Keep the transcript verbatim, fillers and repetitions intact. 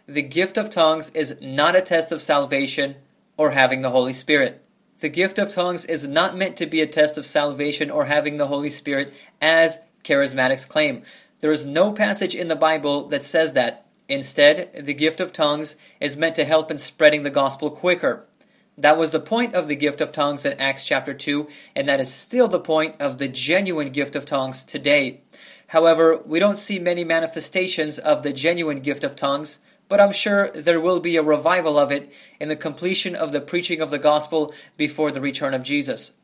the gift of tongues is not a test of salvation or having the Holy Spirit. The gift of tongues is not meant to be a test of salvation or having the Holy Spirit, as charismatics claim. There is no passage in the Bible that says that. Instead, the gift of tongues is meant to help in spreading the gospel quicker. That was the point of the gift of tongues in Acts chapter two, and that is still the point of the genuine gift of tongues today. However, we don't see many manifestations of the genuine gift of tongues, but I'm sure there will be a revival of it in the completion of the preaching of the gospel before the return of Jesus.